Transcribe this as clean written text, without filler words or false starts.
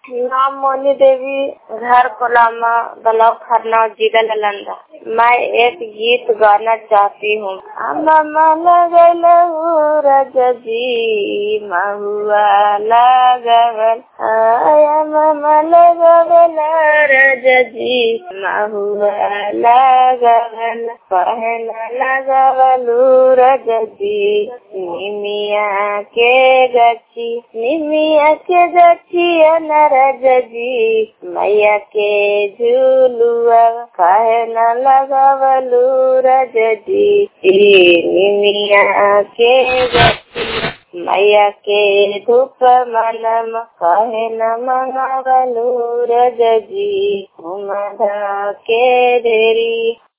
नाम मोनी देवी, घर कोलामा, ब्लॉक खरना, जिला नालंदा। मैं एक गीत गाना चाहती हूँ। अम्मा लगल रजजी महुआ लगल, अम्मा लगल रजजी महुआ लगल, पहन लगलू रजजी निमिया के गची नरजजी मैया के झूलुआ काहे न लगवलू रजजी निमिया के गची मैया के धूप मनम काहे न मंगवलू रजजी उमधा के ढेरी।